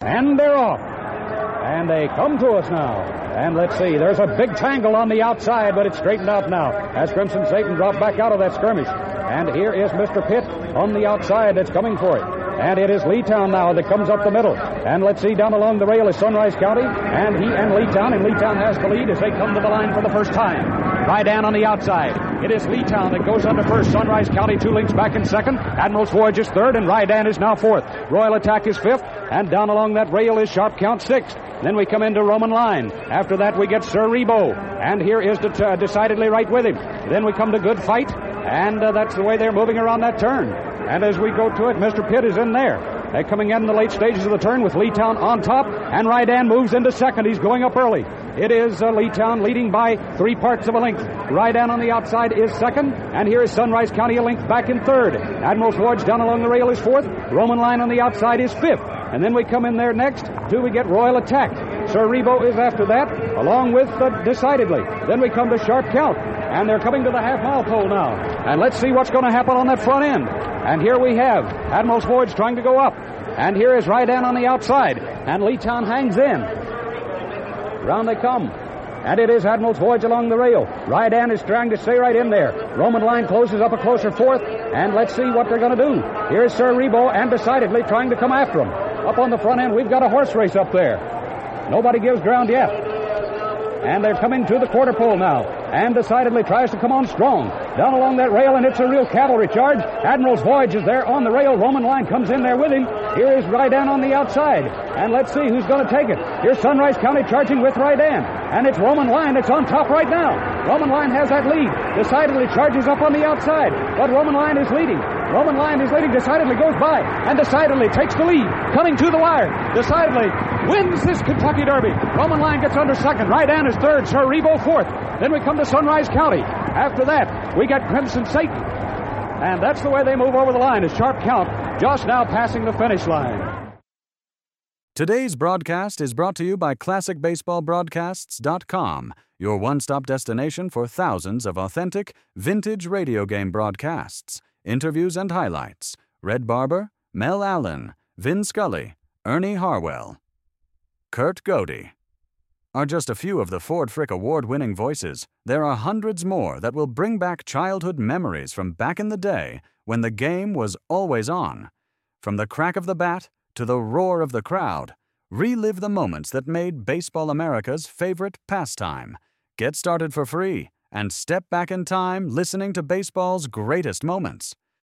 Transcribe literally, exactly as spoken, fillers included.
And they're off. And they come to us now. And let's see, there's a big tangle on the outside, but it's straightened out now as Crimson Satan dropped back out of that skirmish. And here is Mister Pitt on the outside that's coming for it. And it is Leetown now that comes up the middle. And let's see, down along the rail is Sunrise County. And he and Leetown, and Leetown has the lead as they come to the line for the first time. Rydan on the outside. It is Leetown that goes under first. Sunrise County two links back in second. Admiral's Voyage is third, and Rydan is now fourth. Royal Attack is fifth, and down along that rail is Sharp Count sixth. Then we come into Roman Line. After that, we get Sir Rebo. And here is de- uh, decidedly right with him. Then we come to Good Fight, and uh, that's the way they're moving around that turn. And as we go to it, Mister Pitt is in there. They're coming in the late stages of the turn with Leetown on top, and Rydan moves into second. He's going up early. It is uh, Leetown leading by three parts of a length. Rydan on the outside is second, and here is Sunrise County a length back in third. Admiral's Forge down along the rail is fourth. Roman Line on the outside is fifth. And then we come in there next till we get Royal Attack. Sir Rebo is after that, along with uh, Decidedly. Then we come to Sharp Count, and they're coming to the half-mile pole now. And let's see what's going to happen on that front end. And here we have Admiral's Forge trying to go up. And here is Rydan on the outside, and Leetown hangs in. Round they come. And it is Admiral's Voyage along the rail. Rydan is trying to stay right in there. Roman Line closes up a closer fourth, and let's see what they're going to do. Here's Sir Rebo, and Decidedly trying to come after him. Up on the front end, we've got a horse race up there. Nobody gives ground yet. And they're coming to the quarter pole now. And Decidedly tries to come on strong. Down along that rail, and it's a real cavalry charge. Admiral's Voyage is there on the rail. Roman Line comes in there with him. Here is Rydan on the outside. And let's see who's going to take it. Here's Sunrise County charging with Rydan. And it's Roman Line that's on top right now. Roman Line has that lead. Decidedly charges up on the outside. But Roman Line is leading. Roman Line is leading. Decidedly goes by. And Decidedly takes the lead. Coming to the wire. Decidedly wins this Kentucky Derby. Roman Line gets under second. Rydan is third. Sir Rebo fourth. Then we come to Sunrise County. After that, we get Crimson Satan. And that's the way they move over the line. A Sharp Count just now passing the finish line. Today's broadcast is brought to you by Classic Baseball Broadcasts dot com, your one-stop destination for thousands of authentic, vintage radio game broadcasts, interviews and highlights. Red Barber, Mel Allen, Vin Scully, Ernie Harwell, Kurt Godey are just a few of the Ford Frick award-winning voices. There are hundreds more that will bring back childhood memories from back in the day when the game was always on. From the crack of the bat to the roar of the crowd, relive the moments that made Baseball America's favorite pastime. Get started for free and step back in time listening to baseball's greatest moments.